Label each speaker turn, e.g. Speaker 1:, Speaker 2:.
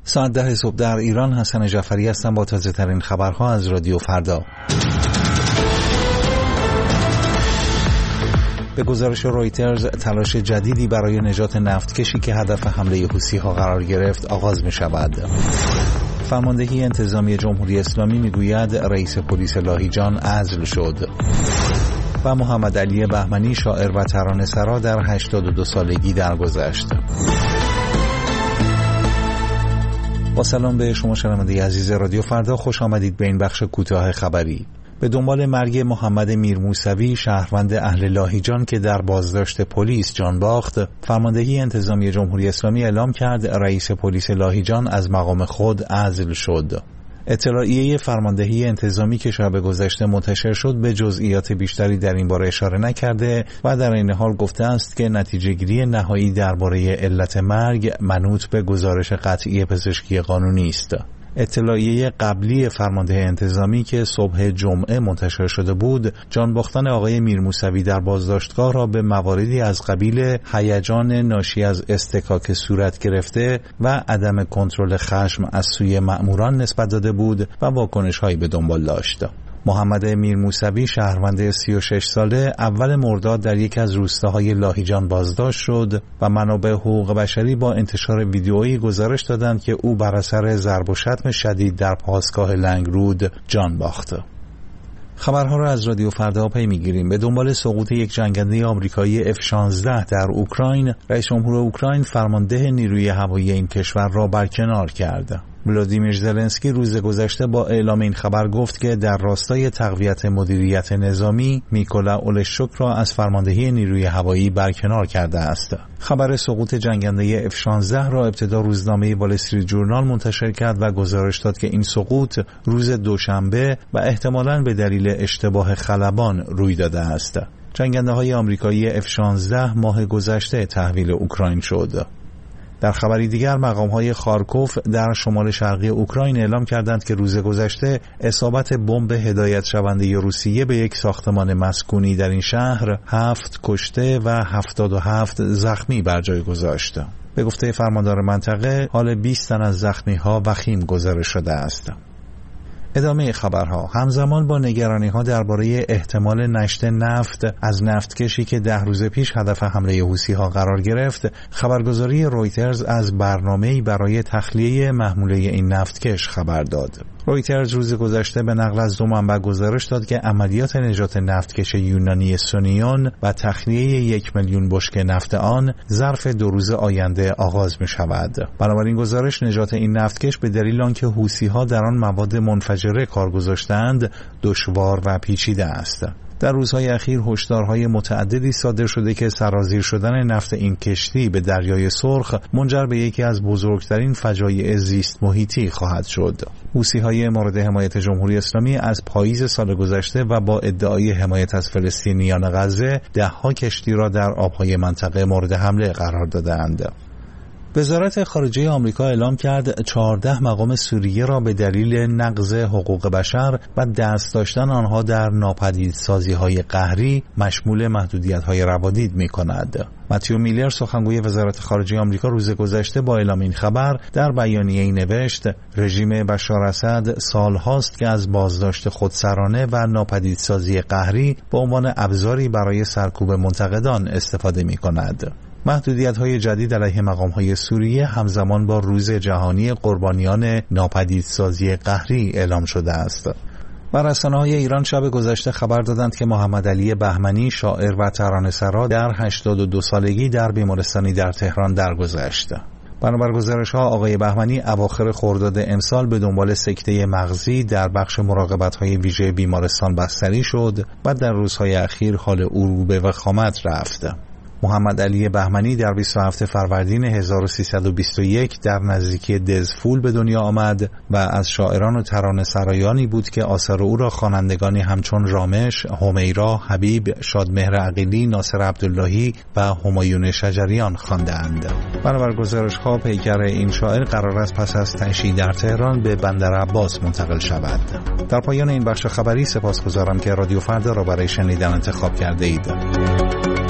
Speaker 1: ساعت 10 صبح در ایران. حسن جعفری هستم با تازه ترین خبرها از رادیو فردا. به گزارش رویترز تلاش جدیدی برای نجات نفتکشی که هدف حمله حوثی‌ها قرار گرفت آغاز می شود. فرماندهی انتظامی جمهوری اسلامی می گوید رئیس پلیس لاهیجان عزل شد. و محمد علی بهمنی شاعر و ترانه‌سرا در 82 سالگی درگذشت. با سلام به شما شنونده عزیز رادیو فردا، خوش آمدید به این بخش کوتاه خبری. به دنبال مرگ محمد میرموسوی شهروند اهل لاهیجان که در بازداشت پلیس جان باخت، فرماندهی انتظامی جمهوری اسلامی اعلام کرد رئیس پلیس لاهیجان از مقام خود عزل شد. اطلاعیه فرماندهی انتظامی که شب گذشته منتشر شد به جزئیات بیشتری در این باره اشاره نکرده و در این حال گفته است که نتیجه گیری نهایی درباره علت مرگ منوط به گزارش قطعی پزشکی قانونی است. اطلاعیه قبلی فرمانده انتظامی که صبح جمعه منتشر شده بود، جان باختن آقای میرموسوی در بازداشتگاه را به مواردی از قبیل هیجان ناشی از اصطکاک صورت گرفته و عدم کنترل خشم از سوی مأموران نسبت داده بود و واکنش‌هایی به دنبال داشت. محمد میرموسوی شهروند 36 ساله اول مرداد در یکی از روستاهای لاهیجان بازداشت شد و منابع حقوق بشری با انتشار ویدیویی گزارش دادند که او بر اثر ضرب و شتم شدید در پاسگاه لنگرود جان باخت. خبرها را از رادیو فردا پی می‌گیریم. به دنبال سقوط یک جنگنده آمریکایی F-16 در اوکراین، رئیس جمهور اوکراین فرمانده نیروی هوایی این کشور را برکنار کرد. ولادیمیر زلنسکی روز گذشته با اعلام این خبر گفت که در راستای تقویت مدیریت نظامی، میکولا اولشچوک را از فرماندهی نیروی هوایی برکنار کرده است. خبر سقوط جنگنده F-16 را ابتدا روزنامه وال استریت جورنال منتشر کرد و گزارش داد که این سقوط روز دوشنبه و احتمالاً به دلیل اشتباه خلبان روی داده است. جنگنده‌های آمریکایی F-16 ماه گذشته تحویل اوکراین شد. در خبری دیگر، مقام‌های خارکوف در شمال شرقی اوکراین اعلام کردند که روز گذشته اصابت بمب هدایت شونده روسیه به یک ساختمان مسکونی در این شهر 7 کشته و 77 زخمی بر جای گذاشت. به گفته فرماندار منطقه، حال 20 تن از زخمی‌ها وخیم گزارش شده است. ادامه خبرها. همزمان با نگرانی‌ها درباره احتمال نشت نفت از نفتکشی که 10 روز پیش هدف حمله حوثی‌ها قرار گرفت، خبرگزاری رویترز از برنامه‌ای برای تخلیه محموله این نفتکش خبر داد. رویترز روز گذشته به نقل از 2 منبع گزارش داد که عملیات نجات نفتکش یونانی سونیون و تخلیه 1 میلیون بشکه نفت آن ظرف 2 روز آینده آغاز می شود. بنابراین گزارش نجات این نفتکش به دلیل آنکه حوثی‌ها در آن مواد منفجره کار گذاشتند دشوار و پیچیده است. در روزهای اخیر هشدارهای متعددی صادر شده که سرازیر شدن نفت این کشتی به دریای سرخ منجر به یکی از بزرگترین فجایع زیست محیطی خواهد شد. حوثی‌های مورد حمایت جمهوری اسلامی از پاییز سال گذشته و با ادعای حمایت از فلسطینیان غزه 10 کشتی را در آبهای منطقه مورد حمله قرار دادند. وزارت خارجه آمریکا اعلام کرد 14 مقام سوریه را به دلیل نقض حقوق بشر و دست داشتن آنها در ناپدیدسازی‌های قهری مشمول محدودیت‌های روادید می‌کند. متیو میلر سخنگوی وزارت خارجه آمریکا روز گذشته با اعلام این خبر در بیانیه‌ای نوشت رژیم بشار اسد سال‌هاست که از بازداشت خودسرانه و ناپدیدسازی قهری به عنوان ابزاری برای سرکوب منتقدان استفاده می‌کند. محدودیت‌های جدید علیه مقام‌های سوریه همزمان با روز جهانی قربانیان ناپدیدسازی قهری اعلام شده است. و رسانه‌های ایران شب گذشته خبر دادند که محمد علی بهمنی شاعر و ترانه‌سرا در 82 سالگی در بیمارستانی در تهران درگذشت. بنابر گزارش‌ها آقای بهمنی اواخر خرداد امسال به دنبال سکته مغزی در بخش مراقبت‌های ویژه بیمارستان بستری شد و در روزهای اخیر حال او رو به وخامت رفت. محمد علی بهمنی در 27 فروردین 1321 در نزدیکی دزفول به دنیا آمد و از شاعران و ترانه‌سرایانی بود که آثار او را خوانندگانی همچون رامش، همیرا، حبیب، شادمهر عقیلی، ناصر عبداللهی و همایون شجریان خواندند. بنابر گزارش‌ها پیکر این شاعر قرار است پس از تنشی در تهران به بندر عباس منتقل شود. در پایان این بخش خبری سپاسگزارم که رادیو فردا را برای شنیدن انتخاب کرده اید.